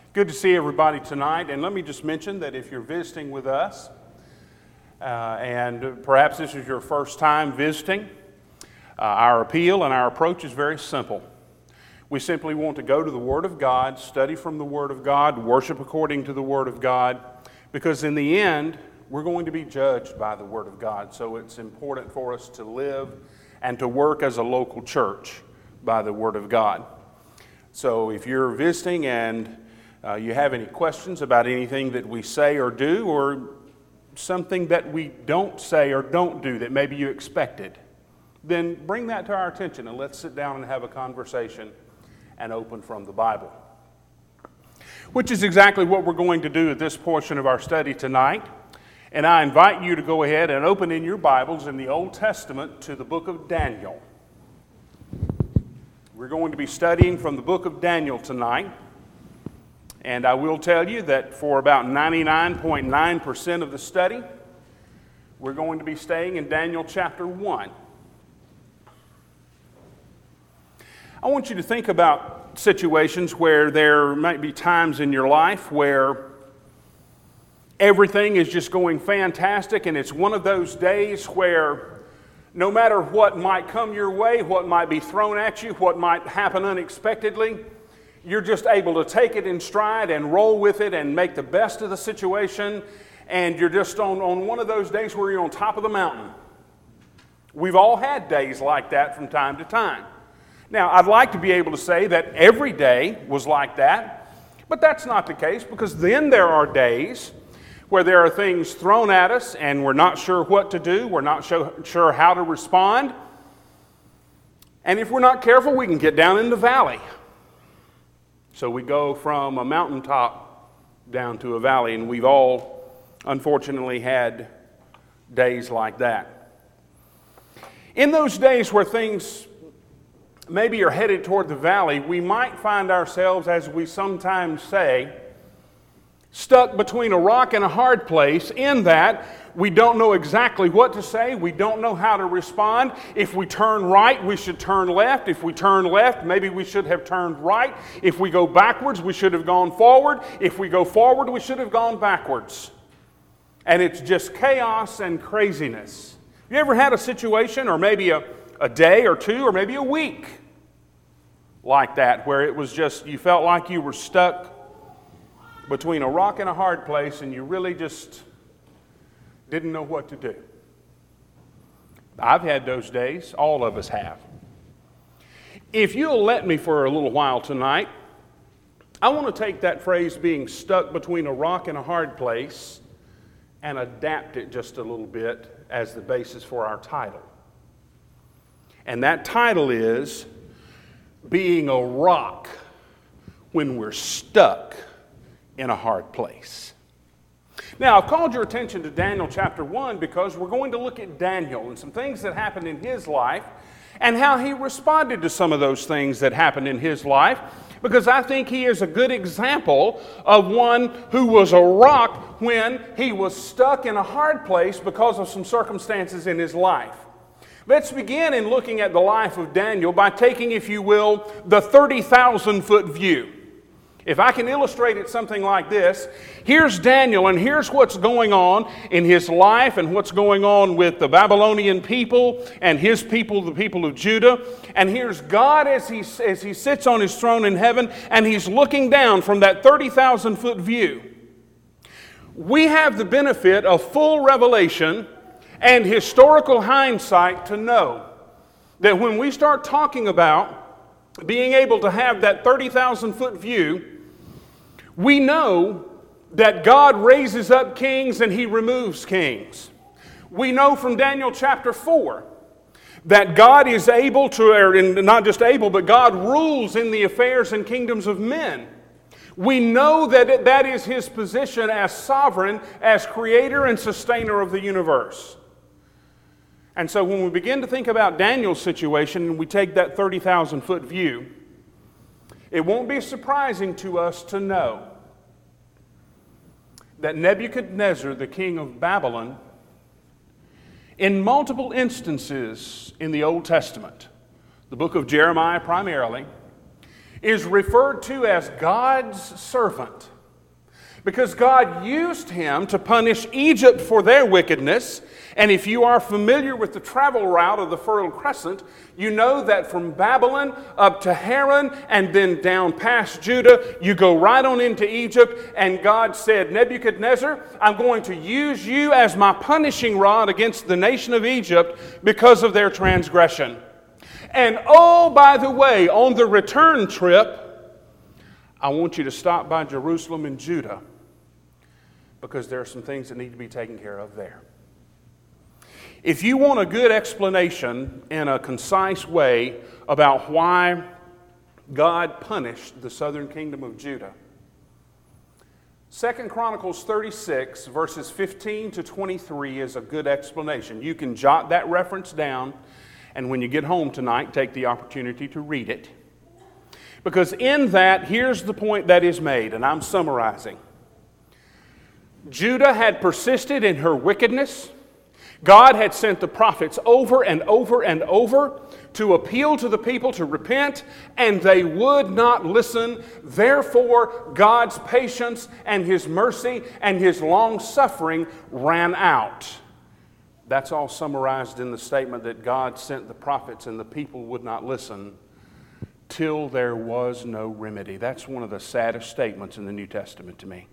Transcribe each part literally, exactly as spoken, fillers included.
Good to see everybody tonight, and let me just mention that if you're visiting with us, uh, and perhaps this is your first time visiting, uh, our appeal and our approach is very simple. We simply want to go to the Word of God, study from the Word of God, worship according to the Word of God, because in the end, we're going to be judged by the Word of God, so it's important for us to live and to work as a local church by the Word of God. So if you're visiting and Uh, you have any questions about anything that we say or do, or something that we don't say or don't do that maybe you expected, then bring that to our attention and let's sit down and have a conversation and open from the Bible. Which is exactly what we're going to do at this portion of our study tonight. And I invite you to go ahead and open in your Bibles in the Old Testament to the book of Daniel. We're going to be studying from the book of Daniel tonight. And I will tell you that for about ninety-nine point nine percent of the study, we're going to be staying in Daniel chapter one. I want you to think about situations where there might be times in your life where everything is just going fantastic, and it's one of those days where no matter what might come your way, what might be thrown at you, what might happen unexpectedly, you're just able to take it in stride and roll with it and make the best of the situation, and you're just on, on one of those days where you're on top of the mountain. We've all had days like that from time to time. Now, I'd like to be able to say that every day was like that, but that's not the case, because then there are days where there are things thrown at us and we're not sure what to do, we're not sure how to respond, and if we're not careful, we can get down in the valley. So we go from a mountaintop down to a valley, and we've all, unfortunately, had days like that. In those days where things maybe are headed toward the valley, we might find ourselves, as we sometimes say, stuck between a rock and a hard place, in that we don't know exactly what to say, we don't know how to respond. If we turn right, we should turn left. If we turn left, maybe we should have turned right. If we go backwards, we should have gone forward. If we go forward, we should have gone backwards. And it's just chaos and craziness. You ever had a situation, or maybe a, a day or two, or maybe a week like that, where it was just, you felt like you were stuck between a rock and a hard place, and you really just didn't know what to do? I've had those days. All of us have. If you'll let me for a little while tonight, I want to take that phrase, being stuck between a rock and a hard place, and adapt it just a little bit as the basis for our title. And that title is Being a Rock When We're Stuck in a Hard Place. Now, I've called your attention to Daniel chapter one because we're going to look at Daniel and some things that happened in his life and how he responded to some of those things that happened in his life, because I think he is a good example of one who was a rock when he was stuck in a hard place because of some circumstances in his life. Let's begin in looking at the life of Daniel by taking, if you will, the thirty thousand foot view. If I can illustrate it something like this, here's Daniel, and here's what's going on in his life and what's going on with the Babylonian people and his people, the people of Judah. And here's God as he, as he sits on his throne in heaven, and he's looking down from that thirty thousand foot view. We have the benefit of full revelation and historical hindsight to know that when we start talking about being able to have that thirty thousand foot view, we know that God raises up kings and he removes kings. We know from Daniel chapter four that God is able to, or not just able, but God rules in the affairs and kingdoms of men. We know that that is his position as sovereign, as creator and sustainer of the universe. And so when we begin to think about Daniel's situation and we take that thirty thousand foot view, it won't be surprising to us to know that Nebuchadnezzar, the king of Babylon, in multiple instances in the Old Testament, the book of Jeremiah primarily, is referred to as God's servant, because God used him to punish Egypt for their wickedness. And if you are familiar with the travel route of the Fertile Crescent, you know that from Babylon up to Haran and then down past Judah, you go right on into Egypt. And God said, Nebuchadnezzar, I'm going to use you as my punishing rod against the nation of Egypt because of their transgression. And oh, by the way, on the return trip, I want you to stop by Jerusalem and Judah, because there are some things that need to be taken care of there. If you want a good explanation in a concise way about why God punished the southern kingdom of Judah, Second Chronicles thirty-six, verses fifteen to twenty-three is a good explanation. You can jot that reference down, and when you get home tonight, take the opportunity to read it. Because in that, here's the point that is made, and I'm summarizing. Judah had persisted in her wickedness. God had sent the prophets over and over and over to appeal to the people to repent, and they would not listen. Therefore, God's patience and His mercy and His long-suffering ran out. That's all summarized in the statement that God sent the prophets and the people would not listen till there was no remedy. That's one of the saddest statements in the New Testament to me.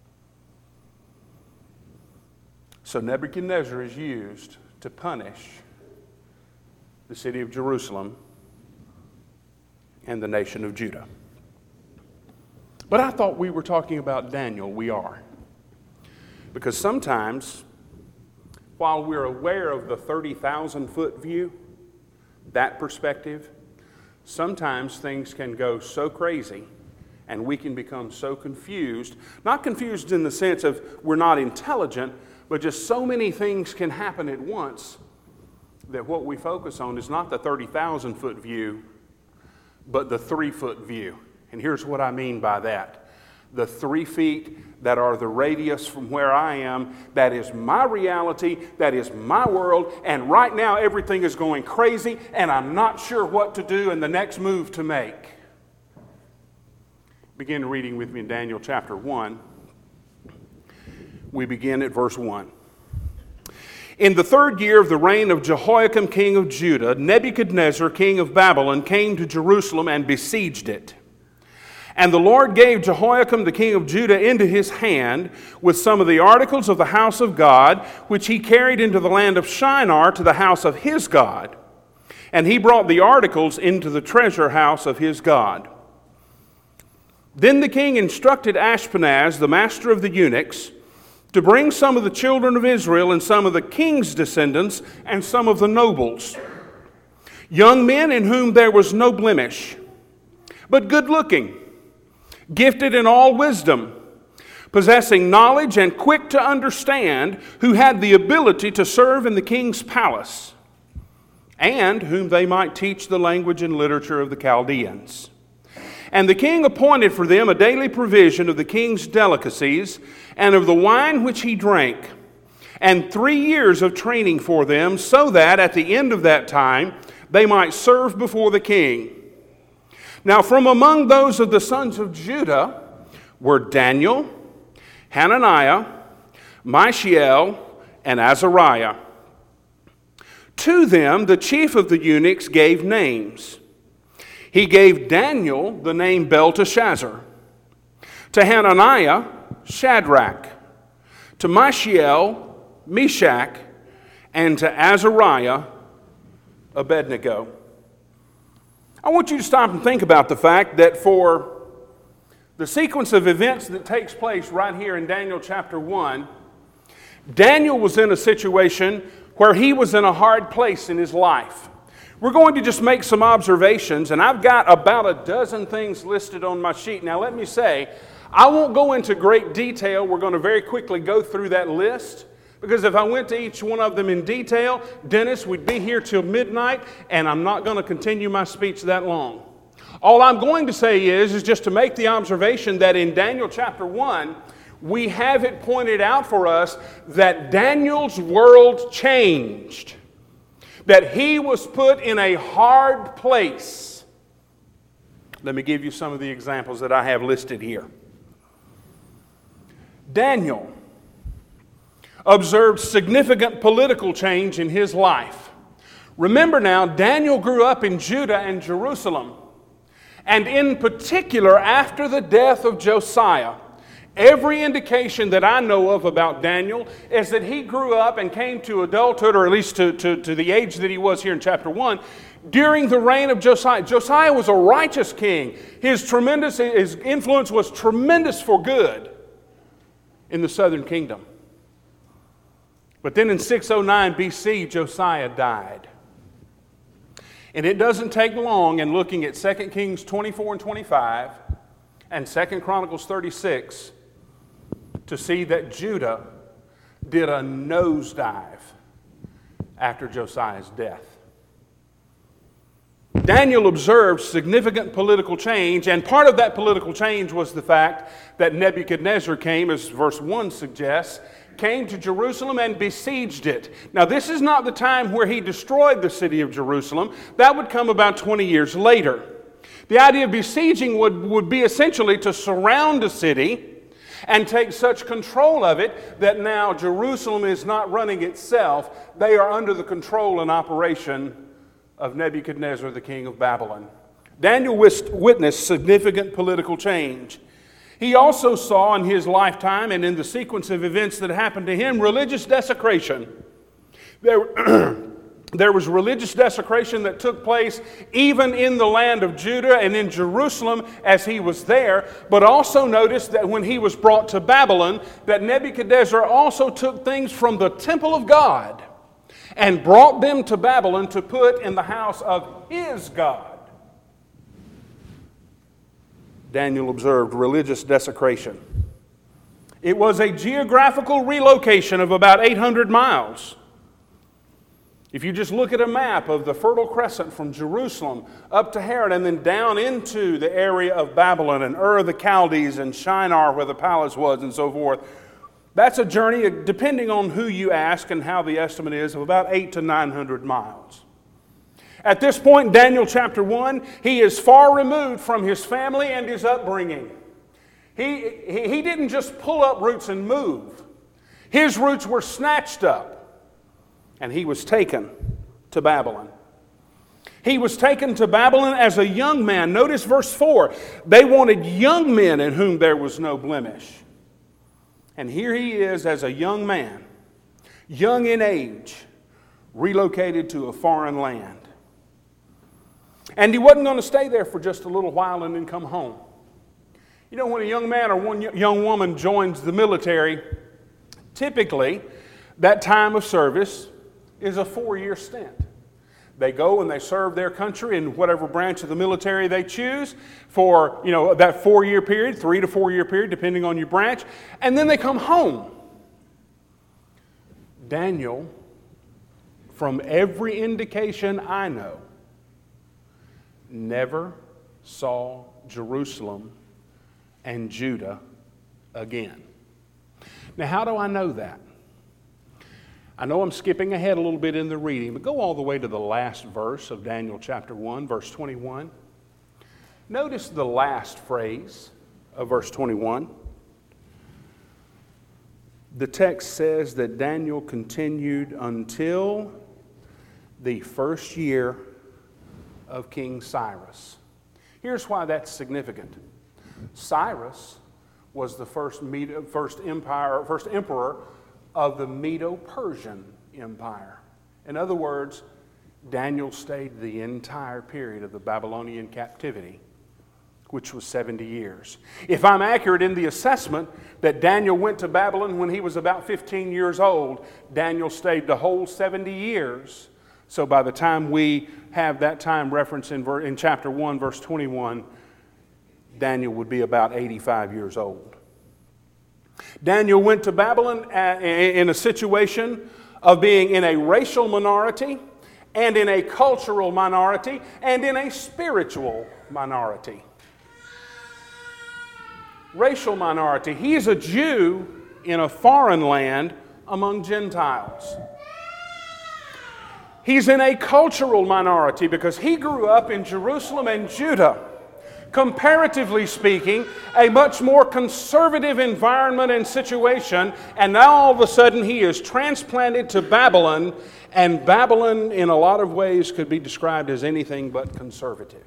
So Nebuchadnezzar is used to punish the city of Jerusalem and the nation of Judah. But I thought we were talking about Daniel. We are. Because sometimes, while we're aware of the thirty thousand foot view, that perspective, sometimes things can go so crazy and we can become so confused. Not confused in the sense of we're not intelligent, but just so many things can happen at once that what we focus on is not the thirty thousand foot view, but the three foot view. And here's what I mean by that. The three feet that are the radius from where I am, that is my reality, that is my world, and right now everything is going crazy, and I'm not sure what to do and the next move to make. Begin reading with me in Daniel chapter one. We begin at verse one. In the third year of the reign of Jehoiakim king of Judah, Nebuchadnezzar king of Babylon came to Jerusalem and besieged it. And the Lord gave Jehoiakim the king of Judah into his hand with some of the articles of the house of God, which he carried into the land of Shinar to the house of his God. And he brought the articles into the treasure house of his God. Then the king instructed Ashpenaz, the master of the eunuchs, to bring some of the children of Israel and some of the king's descendants and some of the nobles, young men in whom there was no blemish, but good-looking, gifted in all wisdom, possessing knowledge and quick to understand, who had the ability to serve in the king's palace, and whom they might teach the language and literature of the Chaldeans. And the king appointed for them a daily provision of the king's delicacies and of the wine which he drank, and three years of training for them, so that at the end of that time they might serve before the king. Now from among those of the sons of Judah were Daniel, Hananiah, Mishael, and Azariah. To them the chief of the eunuchs gave names. He gave Daniel the name Belteshazzar, to Hananiah, Shadrach, to Mishael, Meshach, and to Azariah, Abednego. I want you to stop and think about the fact that for the sequence of events that takes place right here in Daniel chapter one, Daniel was in a situation where he was in a hard place in his life. We're going to just make some observations, and I've got about a dozen things listed on my sheet. Now let me say, I won't go into great detail. We're going to very quickly go through that list, because if I went to each one of them in detail, Dennis, we'd be here till midnight, and I'm not going to continue my speech that long. All I'm going to say is, is just to make the observation that in Daniel chapter one, we have it pointed out for us that Daniel's world changed. That he was put in a hard place. Let me give you some of the examples that I have listed here. Daniel observed significant political change in his life. Remember now, Daniel grew up in Judah and Jerusalem. And in particular, after the death of Josiah, every indication that I know of about Daniel is that he grew up and came to adulthood, or at least to, to, to the age that he was here in chapter one, during the reign of Josiah. Josiah was a righteous king. His tremendous, his influence was tremendous for good in the southern kingdom. But then in six oh nine B C, Josiah died. And it doesn't take long in looking at Second Kings twenty-four and twenty-five and Second Chronicles thirty-six to see that Judah did a nosedive after Josiah's death. Daniel observed significant political change, and part of that political change was the fact that Nebuchadnezzar came, as verse one suggests, came to Jerusalem and besieged it. Now, this is not the time where he destroyed the city of Jerusalem. That would come about twenty years later. The idea of besieging would, would be essentially to surround a city and take such control of it that now Jerusalem is not running itself. They are under the control and operation of Nebuchadnezzar, the king of Babylon. Daniel witnessed significant political change. He also saw in his lifetime and in the sequence of events that happened to him religious desecration. There, there was religious desecration that took place even in the land of Judah and in Jerusalem as he was there. But also notice that when he was brought to Babylon, that Nebuchadnezzar also took things from the temple of God and brought them to Babylon to put in the house of his God. Daniel observed religious desecration. It was a geographical relocation of about eight hundred miles. If you just look at a map of the Fertile Crescent from Jerusalem up to Haran and then down into the area of Babylon and Ur of the Chaldees and Shinar where the palace was and so forth, that's a journey, depending on who you ask and how the estimate is, of about eight to nine hundred miles. At this point in Daniel chapter one, he is far removed from his family and his upbringing. He, he, he didn't just pull up roots and move. His roots were snatched up, and he was taken to Babylon. He was taken to Babylon as a young man. Notice verse four. They wanted young men in whom there was no blemish. And here he is as a young man, young in age, relocated to a foreign land. And he wasn't going to stay there for just a little while and then come home. You know, when a young man or one young woman joins the military, typically that time of service is a four-year stint. They go and they serve their country in whatever branch of the military they choose for, you know, that four-year period, three to four-year period, depending on your branch, and then they come home. Daniel, from every indication I know, never saw Jerusalem and Judah again. Now, how do I know that? I know I'm skipping ahead a little bit in the reading, but go all the way to the last verse of Daniel chapter one, verse twenty-one. Notice the last phrase of verse twenty-one. The text says that Daniel continued until the first year of King Cyrus. Here's why that's significant. Cyrus was the first Medo, first empire, first emperor of the Medo-Persian Empire. In other words, Daniel stayed the entire period of the Babylonian captivity, which was seventy years. If I'm accurate in the assessment that Daniel went to Babylon when he was about fifteen years old, Daniel stayed the whole seventy years. So by the time we have that time reference in, ver- in chapter one, verse twenty-one, Daniel would be about eighty-five years old. Daniel went to Babylon in a situation of being in a racial minority and in a cultural minority and in a spiritual minority. Racial minority. He's a Jew in a foreign land among Gentiles. He's in a cultural minority because he grew up in Jerusalem and Judah. comparatively speaking, a much more conservative environment and situation, and now all of a sudden he is transplanted to Babylon, and Babylon in a lot of ways could be described as anything but conservative.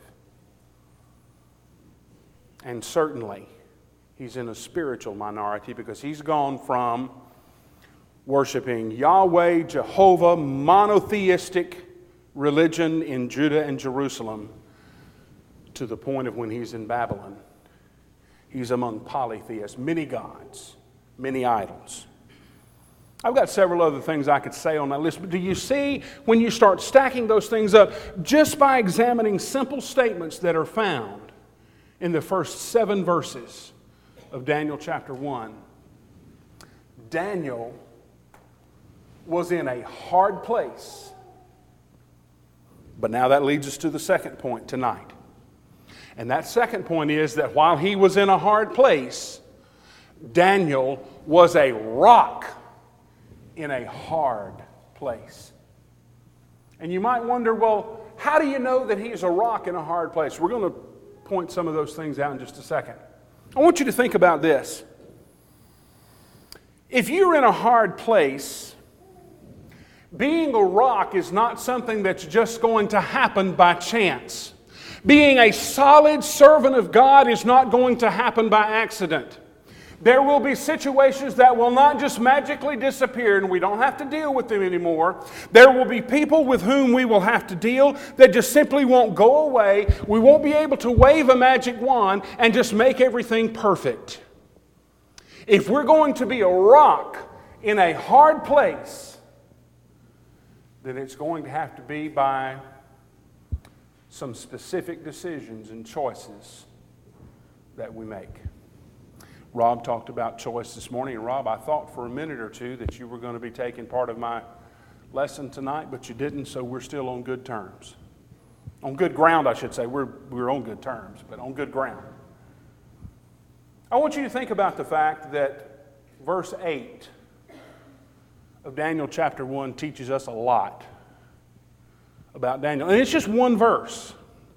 And certainly, he's in a spiritual minority because he's gone from worshiping Yahweh, Jehovah, monotheistic religion in Judah and Jerusalem, to the point of when he's in Babylon, he's among polytheists, many gods, many idols. I've got several other things I could say on that list, but do you see when you start stacking those things up, just by examining simple statements that are found in the first seven verses of Daniel chapter one, Daniel was in a hard place. But now that leads us to the second point tonight. And that second point is that while he was in a hard place, Daniel was a rock in a hard place. And you might wonder, well, how do you know that he's a rock in a hard place? We're going to point some of those things out in just a second. I want you to think about this. If you're in a hard place, being a rock is not something that's just going to happen by chance. Being a solid servant of God is not going to happen by accident. There will be situations that will not just magically disappear and we don't have to deal with them anymore. There will be people with whom we will have to deal that just simply won't go away. We won't be able to wave a magic wand and just make everything perfect. If we're going to be a rock in a hard place, then it's going to have to be by some specific decisions and choices that we make. Rob talked about choice this morning, and Rob, I thought for a minute or two that you were going to be taking part of my lesson tonight, but you didn't, so we're still on good terms. On good ground, I should say. We're, we're on good terms, but on good ground. I want you to think about the fact that verse eight of Daniel chapter one teaches us a lot about Daniel. And it's just one verse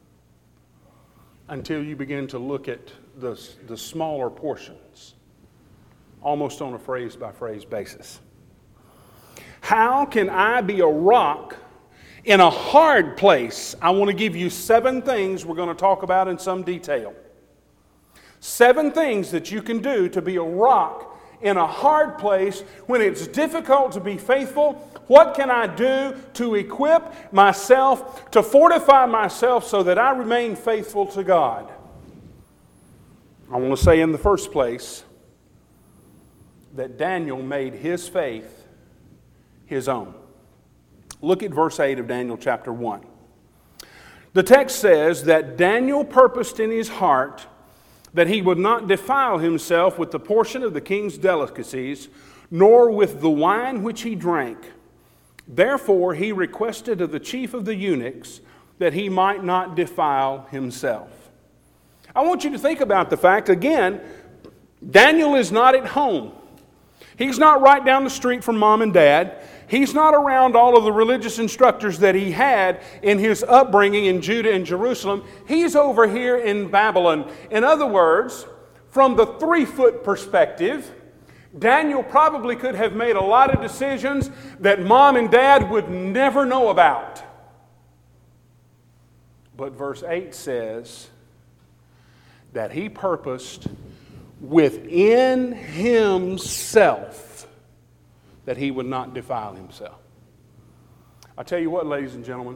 until you begin to look at the, the smaller portions, almost on a phrase-by-phrase basis. How can I be a rock in a hard place? I want to give you seven things we're going to talk about in some detail. Seven things that you can do to be a rock in a hard place when it's difficult to be faithful. What can I do to equip myself, to fortify myself so that I remain faithful to God? I want to say in the first place that Daniel made his faith his own. Look at verse eight of Daniel chapter one. The text says that Daniel purposed in his heart that he would not defile himself with the portion of the king's delicacies, nor with the wine which he drank. Therefore he requested of the chief of the eunuchs that he might not defile himself. I want you to think about the fact, again, Daniel is not at home. He's not right down the street from mom and dad. He's not around all of the religious instructors that he had in his upbringing in Judah and Jerusalem. He's over here in Babylon. In other words, from the three-foot perspective, Daniel probably could have made a lot of decisions that mom and dad would never know about. But verse eight says that he purposed within himself that he would not defile himself. I tell you what, ladies and gentlemen,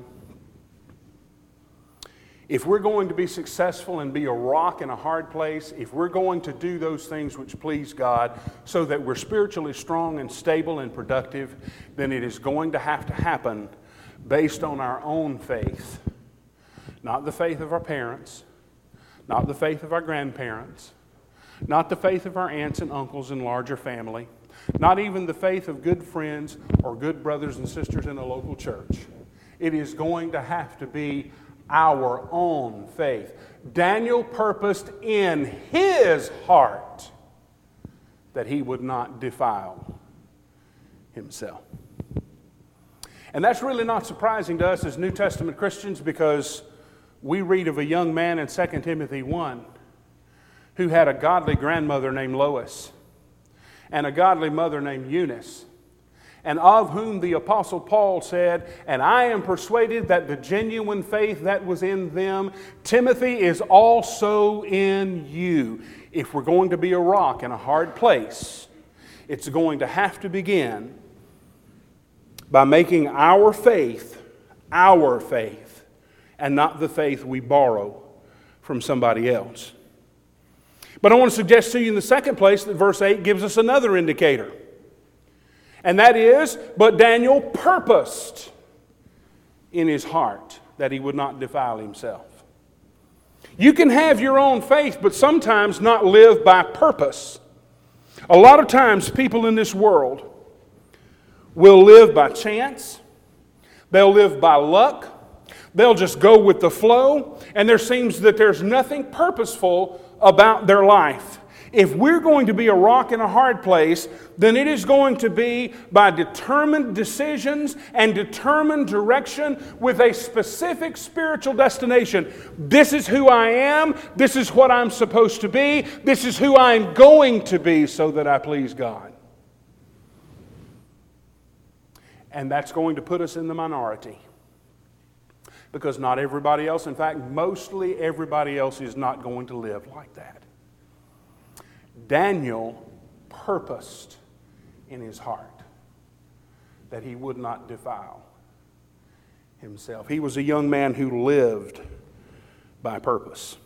if we're going to be successful and be a rock in a hard place, if we're going to do those things which please God so that we're spiritually strong and stable and productive, then it is going to have to happen based on our own faith. Not the faith of our parents, not the faith of our grandparents, not the faith of our aunts and uncles and larger family, not even the faith of good friends or good brothers and sisters in a local church. It is going to have to be our own faith. Daniel purposed in his heart that he would not defile himself. And that's really not surprising to us as New Testament Christians, because We read of a young man in Second Timothy one who had a godly grandmother named Lois and a godly mother named Eunice, and of whom the Apostle Paul said, "And I am persuaded that the genuine faith that was in them, Timothy, is also in you." If we're going to be a rock in a hard place, it's going to have to begin by making our faith our faith and not the faith we borrow from somebody else. But I want to suggest to you in the second place that verse eight gives us another indicator. And that is, but Daniel purposed in his heart that he would not defile himself. You can have your own faith, but sometimes not live by purpose. A lot of times people in this world will live by chance. They'll live by luck. They'll just go with the flow. And there seems that there's nothing purposeful about their life. If we're going to be a rock in a hard place, then it is going to be by determined decisions and determined direction with a specific spiritual destination. This is who I am. This is what I'm supposed to be. This is who I'm going to be so that I please God. And that's going to put us in the minority. Because not everybody else, in fact, mostly everybody else is not going to live like that. Daniel purposed in his heart that he would not defile himself. He was a young man who lived by purpose.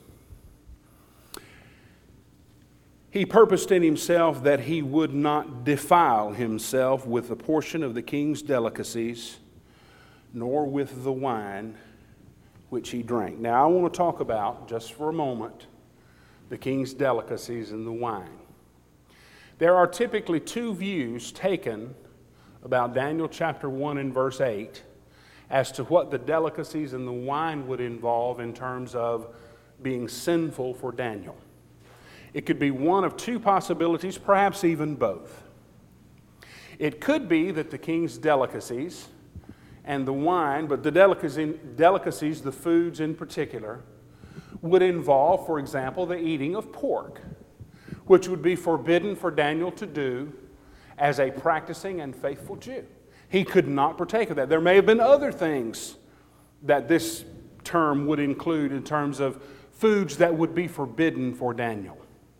He purposed in himself that he would not defile himself with a portion of the king's delicacies, nor with the wine which he drank. Now I want to talk about, just for a moment, the king's delicacies and the wine. There are typically two views taken about Daniel chapter one and verse eight as to what the delicacies and the wine would involve in terms of being sinful for Daniel. It could be one of two possibilities, perhaps even both. It could be that the king's delicacies and the wine, but the delicacies, the foods in particular, would involve, for example, the eating of pork, which would be forbidden for Daniel to do as a practicing and faithful Jew. He could not partake of that. There may have been other things that this term would include in terms of foods that would be forbidden for Daniel.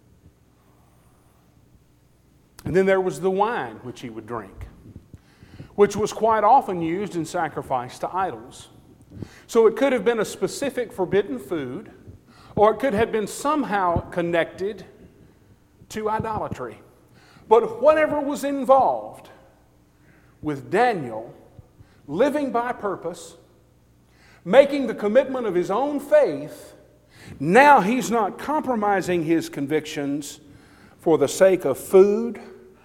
And then there was the wine which he would drink, which was quite often used in sacrifice to idols. So it could have been a specific forbidden food, or it could have been somehow connected to idolatry. But whatever was involved with Daniel living by purpose, making the commitment of his own faith, now he's not compromising his convictions for the sake of food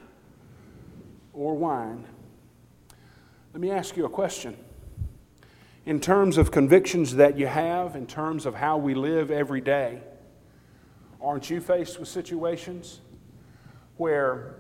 or wine. Let me ask you a question. In terms of convictions that you have, in terms of how we live every day, aren't you faced with situations where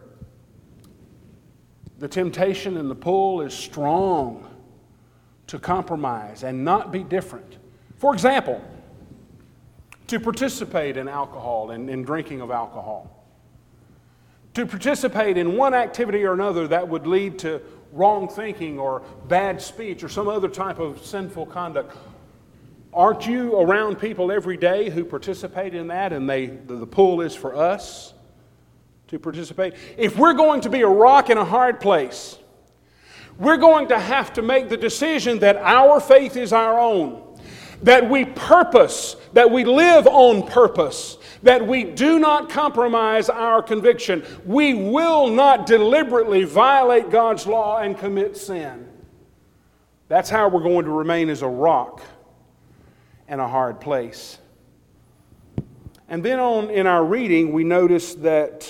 the temptation and the pull is strong to compromise and not be different? For example, to participate in alcohol and in drinking of alcohol. To participate in one activity or another that would lead to wrong thinking or bad speech or some other type of sinful conduct. Aren't you around people every day who participate in that, and they the pull is for us to participate? If we're going to be a rock in a hard place, we're going to have to make the decision that our faith is our own, that we purpose, that we live on purpose, that we do not compromise our conviction. We will not deliberately violate God's law and commit sin. That's how we're going to remain as a rock in a hard place. And then on in our reading, we notice that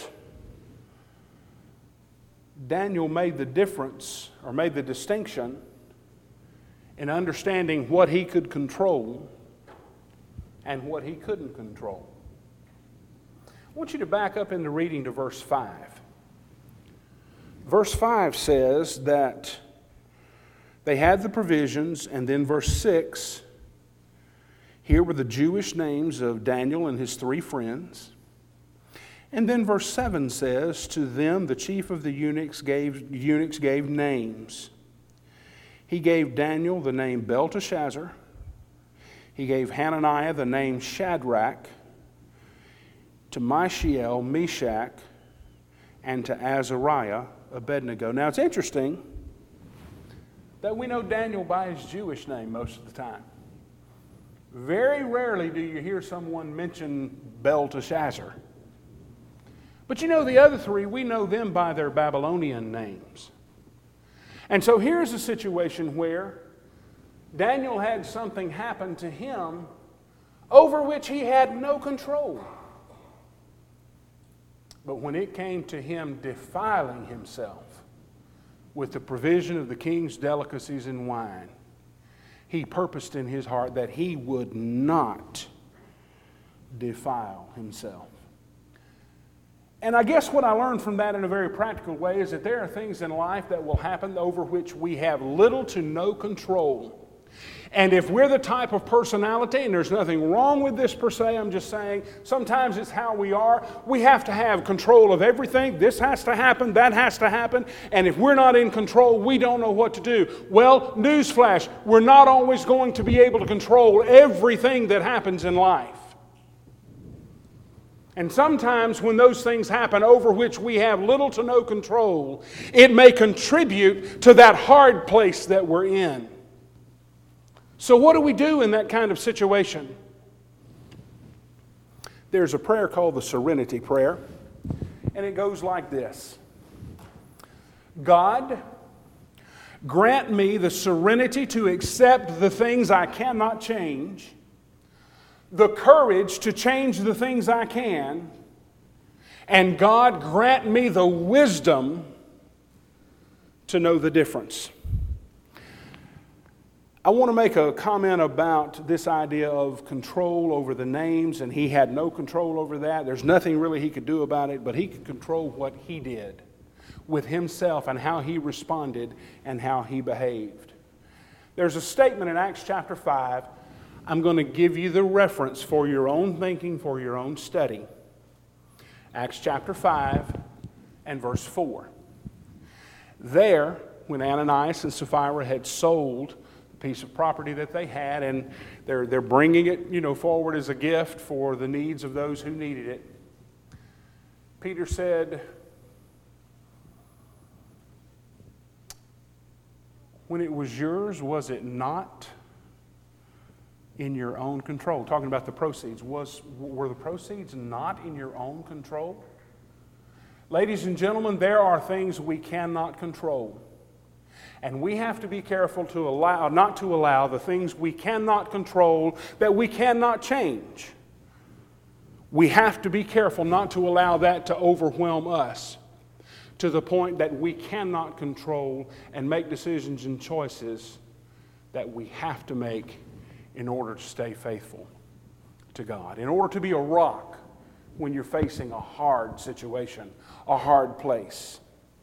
Daniel made the difference, or made the distinction, in understanding what he could control and what he couldn't control. I want you to back up into reading to verse five. Verse five says that they had the provisions, and then verse six, Here were the Jewish names of Daniel and his three friends. And then verse seven says, to them the chief of the eunuchs gave, eunuchs gave names. He gave Daniel the name Belteshazzar. He gave Hananiah the name Shadrach. To Mishael, Meshach, and to Azariah, Abednego. Now it's interesting that we know Daniel by his Jewish name most of the time. Very rarely do you hear someone mention Belteshazzar. But you know the other three, we know them by their Babylonian names. And so here's a situation where Daniel had something happen to him over which he had no control. But when it came to him defiling himself with the provision of the king's delicacies and wine, he purposed in his heart that he would not defile himself. And I guess what I learned from that in a very practical way is that there are things in life that will happen over which we have little to no control. And if we're the type of personality, and there's nothing wrong with this per se, I'm just saying sometimes it's how we are, we have to have control of everything. This has to happen, that has to happen, and if we're not in control, we don't know what to do. Well, newsflash, we're not always going to be able to control everything that happens in life. And sometimes when those things happen over which we have little to no control, it may contribute to that hard place that we're in. So what do we do in that kind of situation? There's a prayer called the Serenity Prayer, and it goes like this. God, grant me the serenity to accept the things I cannot change, the courage to change the things I can, and God, grant me the wisdom to know the difference. I want to make a comment about this idea of control over the names, and he had no control over that. There's nothing really he could do about it, but he could control what he did with himself and how he responded and how he behaved. There's a statement in Acts chapter five. I'm going to give you the reference for your own thinking, for your own study. Acts chapter five and verse four. There, when Ananias and Sapphira had sold the piece of property that they had, and they're, they're bringing it, you know, forward as a gift for the needs of those who needed it, Peter said, when it was yours, was it not in your own control? Talking about the proceeds. Was, were the proceeds not in your own control? Ladies and gentlemen, there are things we cannot control. And we have to be careful to allow, not to allow the things we cannot control that we cannot change. We have to be careful not to allow that to overwhelm us to the point that we cannot control and make decisions and choices that we have to make in order to stay faithful to God, in order to be a rock when you're facing a hard situation, a hard place.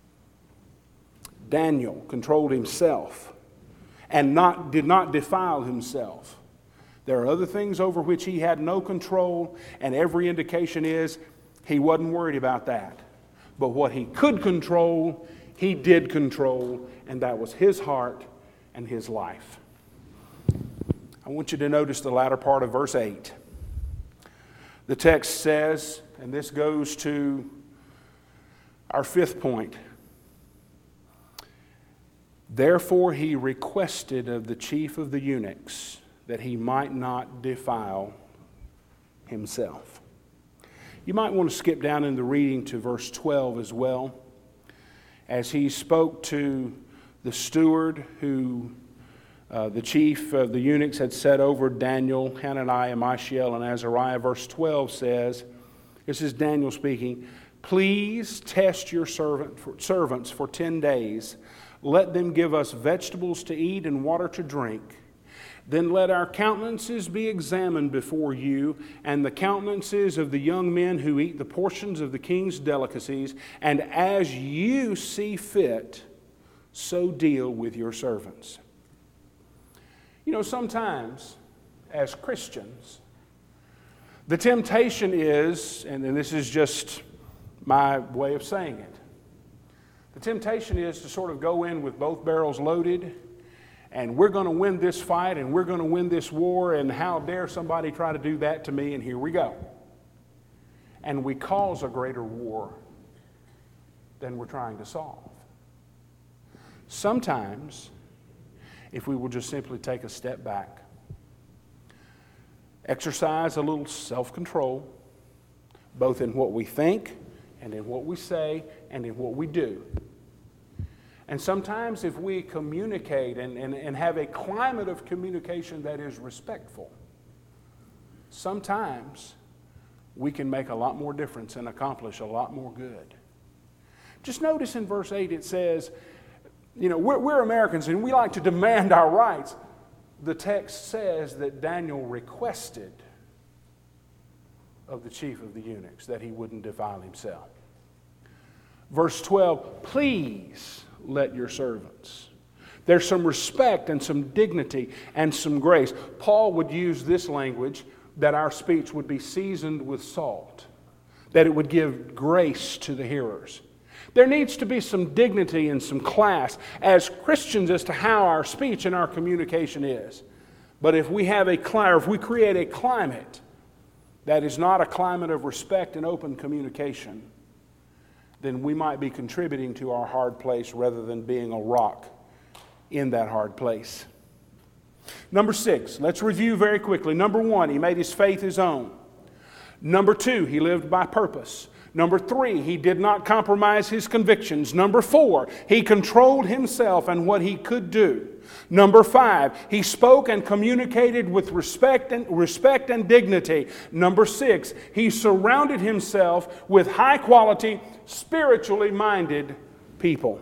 Daniel controlled himself and not, did not defile himself. There are other things over which he had no control, and every indication is he wasn't worried about that. But what he could control, he did control, and that was his heart and his life. I want you to notice the latter part of verse eight. The text says, and this goes to our fifth point, therefore he requested of the chief of the eunuchs that he might not defile himself. You might want to skip down in the reading to verse twelve as well, as he spoke to the steward who Uh, the chief of the eunuchs had set over Daniel, Hananiah, Mishael, and Azariah. Verse twelve says, this is Daniel speaking, please test your servant for, servants for ten days. Let them give us vegetables to eat and water to drink. Then let our countenances be examined before you, and the countenances of the young men who eat the portions of the king's delicacies, and as you see fit, so deal with your servants. You know, sometimes, as Christians, the temptation is, and this is just my way of saying it, the temptation is to sort of go in with both barrels loaded, and we're going to win this fight, and we're going to win this war, and how dare somebody try to do that to me, and here we go. And we cause a greater war than we're trying to solve. Sometimes, if we will just simply take a step back, exercise a little self-control, both in what we think and in what we say and in what we do. And sometimes if we communicate and, and, and have a climate of communication that is respectful, sometimes we can make a lot more difference and accomplish a lot more good. Just notice in verse eight it says, you know, we're, we're Americans and we like to demand our rights. The text says that Daniel requested of the chief of the eunuchs that he wouldn't defile himself. Verse twelve, please let your servants. There's some respect and some dignity and some grace. Paul would use this language that our speech would be seasoned with salt, that it would give grace to the hearers. There needs to be some dignity and some class as Christians as to how our speech and our communication is. But if we have a cli- if we create a climate that is not a climate of respect and open communication, then we might be contributing to our hard place rather than being a rock in that hard place. Number six, let's review very quickly. Number one, he made his faith his own. Number two, he lived by purpose. Number three, he did not compromise his convictions. Number four, he controlled himself and what he could do. Number five, he spoke and communicated with respect and, respect and dignity. Number six, he surrounded himself with high-quality, spiritually minded people.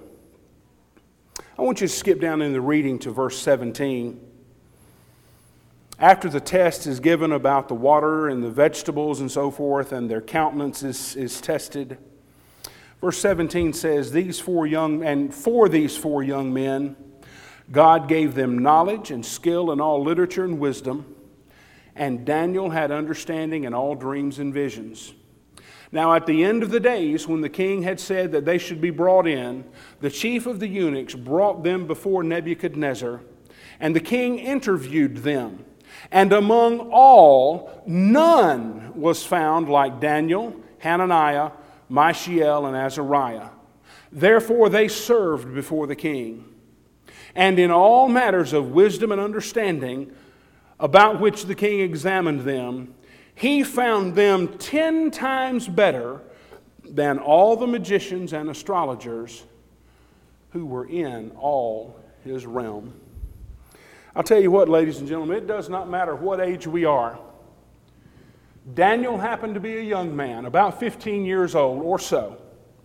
I want you to skip down in the reading to verse seventeen. After the test is given about the water and the vegetables and so forth, and their countenance is, is tested, verse seventeen says, "These four young and for these four young men, God gave them knowledge and skill in all literature and wisdom, and Daniel had understanding in all dreams and visions. Now at the end of the days, when the king had said that they should be brought in, the chief of the eunuchs brought them before Nebuchadnezzar, and the king interviewed them. And among all, none was found like Daniel, Hananiah, Mishael, and Azariah. Therefore they served before the king. And in all matters of wisdom and understanding, about which the king examined them, he found them ten times better than all the magicians and astrologers who were in all his realm." I'll tell you what, ladies and gentlemen, it does not matter what age we are. Daniel happened to be a young man, about fifteen years old or so.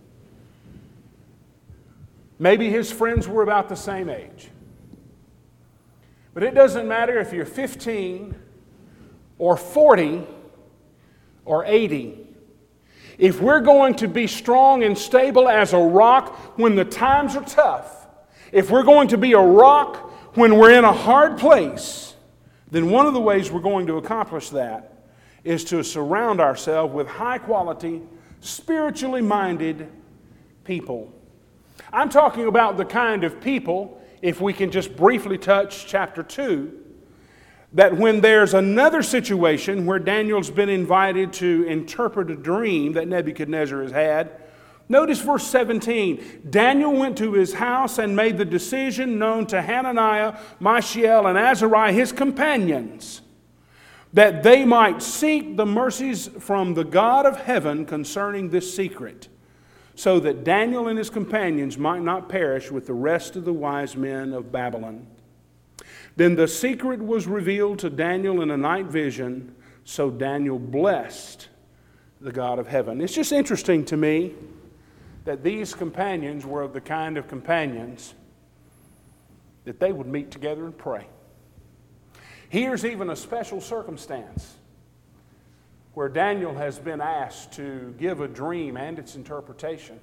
Maybe his friends were about the same age. But it doesn't matter if you're fifteen or forty or eighty. If we're going to be strong and stable as a rock when the times are tough, if we're going to be a rock when we're in a hard place, then one of the ways we're going to accomplish that is to surround ourselves with high-quality, spiritually minded people. I'm talking about the kind of people, if we can just briefly touch chapter two, that when there's another situation where Daniel's been invited to interpret a dream that Nebuchadnezzar has had, notice verse seventeen. Daniel went to his house and made the decision known to Hananiah, Mishael, and Azariah, his companions, that they might seek the mercies from the God of heaven concerning this secret, so that Daniel and his companions might not perish with the rest of the wise men of Babylon. Then the secret was revealed to Daniel in a night vision, so Daniel blessed the God of heaven. It's just interesting to me that these companions were of the kind of companions that they would meet together and pray. Here's even a special circumstance where Daniel has been asked to give a dream and its interpretation.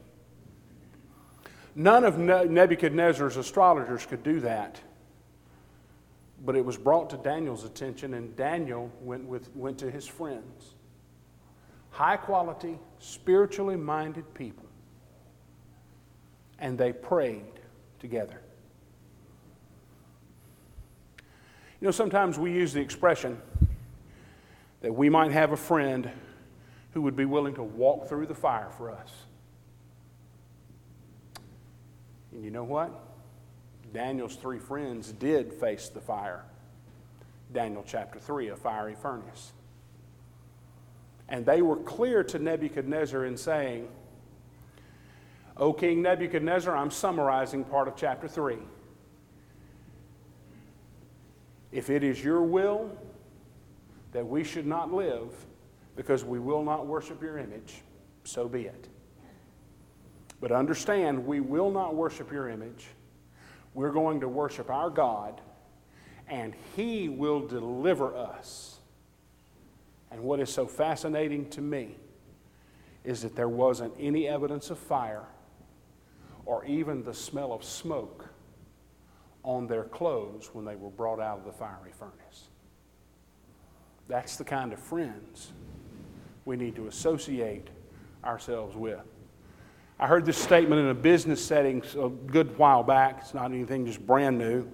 None of Nebuchadnezzar's astrologers could do that. But it was brought to Daniel's attention, and Daniel went, with, went to his friends. High quality, spiritually minded people. And they prayed together. You know, sometimes we use the expression that we might have a friend who would be willing to walk through the fire for us. And you know what? Daniel's three friends did face the fire. Daniel chapter three, a fiery furnace. And they were clear to Nebuchadnezzar in saying, O King Nebuchadnezzar, I'm summarizing part of chapter three. If it is your will that we should not live because we will not worship your image, so be it. But understand, we will not worship your image. We're going to worship our God, and He will deliver us. And what is so fascinating to me is that there wasn't any evidence of fire or even the smell of smoke on their clothes when they were brought out of the fiery furnace. That's the kind of friends we need to associate ourselves with. I heard this statement in a business setting a good while back. It's not anything just brand new.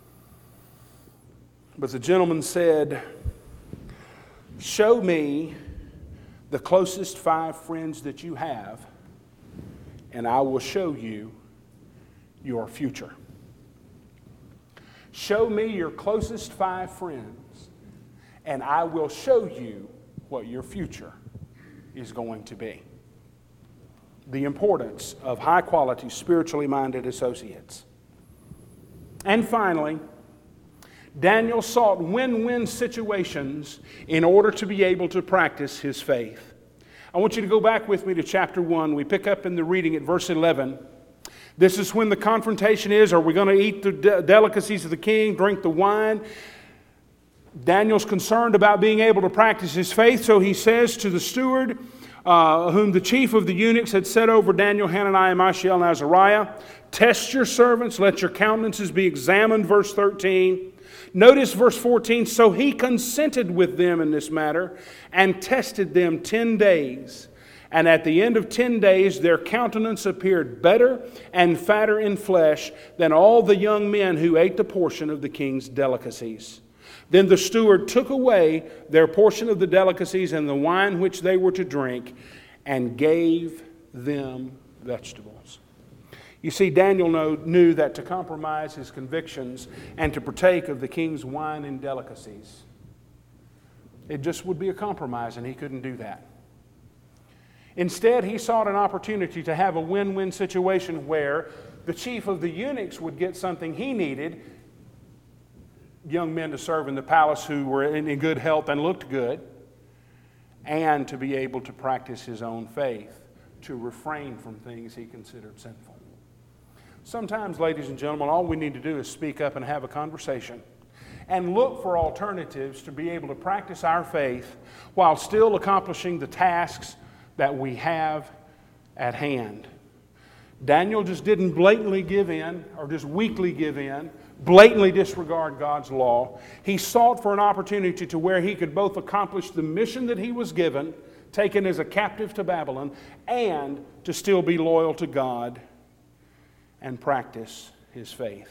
But the gentleman said, show me the closest five friends that you have, and I will show you your future. Show me your closest five friends, and I will show you what your future is going to be. The importance of high-quality, spiritually minded associates. And finally, Daniel sought win-win situations in order to be able to practice his faith. I want you to go back with me to chapter one. We pick up in the reading at verse eleven. This is when the confrontation is, are we going to eat the de- delicacies of the king, drink the wine? Daniel's concerned about being able to practice his faith, so he says to the steward, uh, whom the chief of the eunuchs had set over Daniel, Hananiah, Mishael, and Azariah, test your servants, let your countenances be examined, verse thirteen. Notice verse fourteen, so he consented with them in this matter and tested them ten days. And at the end of ten days, their countenance appeared better and fatter in flesh than all the young men who ate the portion of the king's delicacies. Then the steward took away their portion of the delicacies and the wine which they were to drink and gave them vegetables. You see, Daniel know, knew that to compromise his convictions and to partake of the king's wine and delicacies, it just would be a compromise, and he couldn't do that. Instead, he sought an opportunity to have a win-win situation where the chief of the eunuchs would get something he needed, young men to serve in the palace who were in good health and looked good, and to be able to practice his own faith, to refrain from things he considered sinful. Sometimes, ladies and gentlemen, all we need to do is speak up and have a conversation and look for alternatives to be able to practice our faith while still accomplishing the tasks that we have at hand. Daniel just didn't blatantly give in or just weakly give in, blatantly disregard God's law. He sought for an opportunity to where he could both accomplish the mission that he was given, taken as a captive to Babylon, and to still be loyal to God and practice his faith.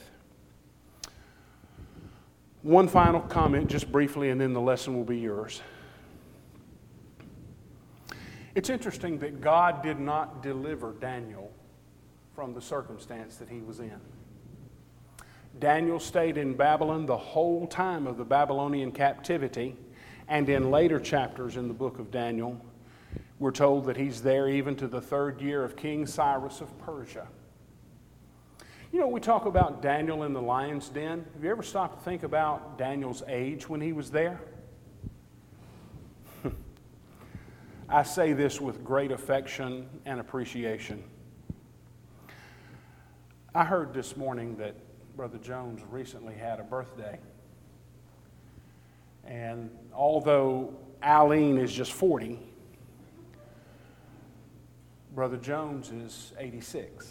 One final comment, just briefly, and then the lesson will be yours. It's interesting that God did not deliver Daniel from the circumstance that he was in. Daniel stayed in Babylon the whole time of the Babylonian captivity, and in later chapters in the book of Daniel, we're told that he's there even to the third year of King Cyrus of Persia. You know, we talk about Daniel in the lion's den. Have you ever stopped to think about Daniel's age when he was there? I say this with great affection and appreciation. I heard this morning that Brother Jones recently had a birthday. And although Eileen is just forty, Brother Jones is eighty-six.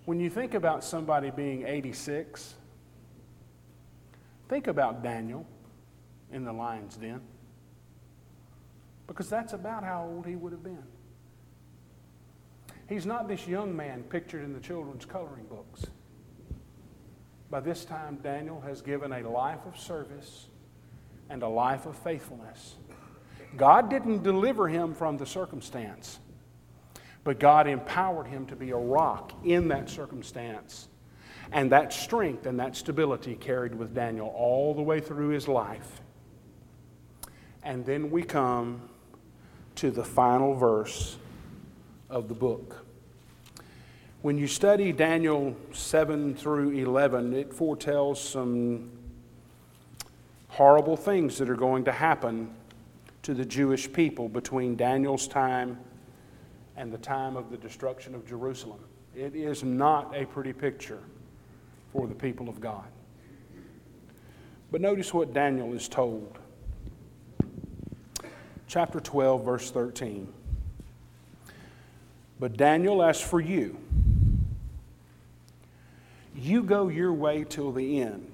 When you think about somebody being eighty-six, think about Daniel in the lion's den, because that's about how old he would have been. He's not this young man pictured in the children's coloring books. By this time, Daniel has given a life of service and a life of faithfulness. God didn't deliver him from the circumstance, but God empowered him to be a rock in that circumstance. And that strength and that stability carried with Daniel all the way through his life. And then we come to the final verse of the book. When you study Daniel seven through eleven, it foretells some horrible things that are going to happen to the Jewish people between Daniel's time and the time of the destruction of Jerusalem. It is not a pretty picture for the people of God. But notice what Daniel is told. Chapter twelve, verse thirteen. But Daniel, as for you, you go your way till the end,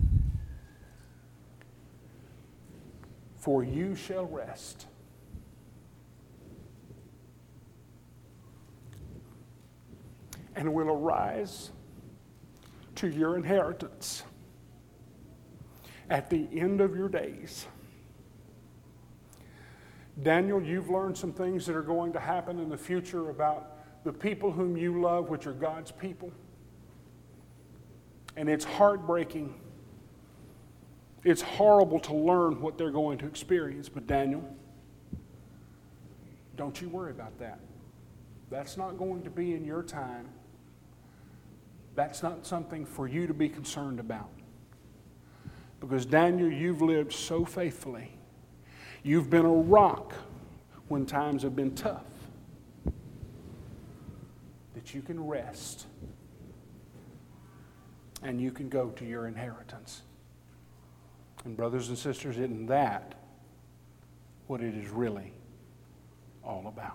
for you shall rest. And will arise to your inheritance at the end of your days. Daniel, you've learned some things that are going to happen in the future about the people whom you love, which are God's people. And it's heartbreaking. It's horrible to learn what they're going to experience. But Daniel, don't you worry about that. That's not going to be in your time. That's not something for you to be concerned about. Because Daniel, you've lived so faithfully. You've been a rock when times have been tough, that you can rest and you can go to your inheritance. And brothers and sisters, isn't that what it is really all about?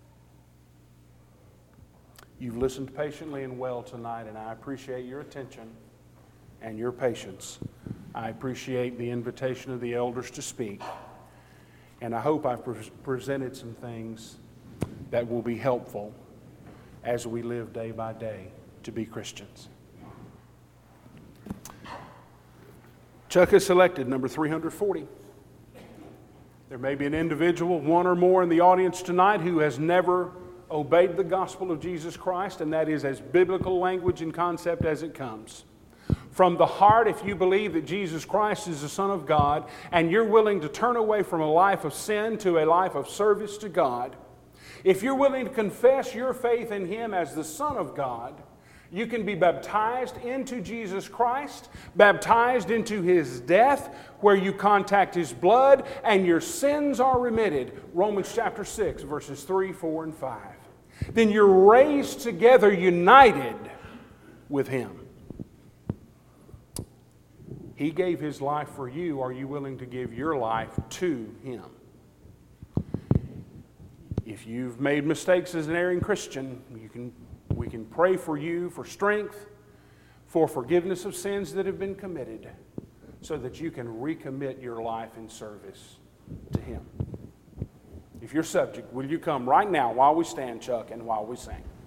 You've listened patiently and well tonight, and I appreciate your attention and your patience. I appreciate the invitation of the elders to speak. And I hope I've pre- presented some things that will be helpful as we live day by day to be Christians. Chuck has selected number three hundred forty. There may be an individual, one or more in the audience tonight, who has never obeyed the gospel of Jesus Christ, and that is as biblical language and concept as it comes. From the heart, if you believe that Jesus Christ is the Son of God, and you're willing to turn away from a life of sin to a life of service to God, if you're willing to confess your faith in Him as the Son of God, you can be baptized into Jesus Christ, baptized into His death, where you contact His blood, and your sins are remitted. Romans chapter six, verses three, four, and five. Then you're raised together, united with Him. He gave His life for you. Are you willing to give your life to Him? If you've made mistakes as an erring Christian, you can, we can pray for you for strength, for forgiveness of sins that have been committed, so that you can recommit your life in service to Him. If you're subject, will you come right now while we stand, Chuck, and while we sing?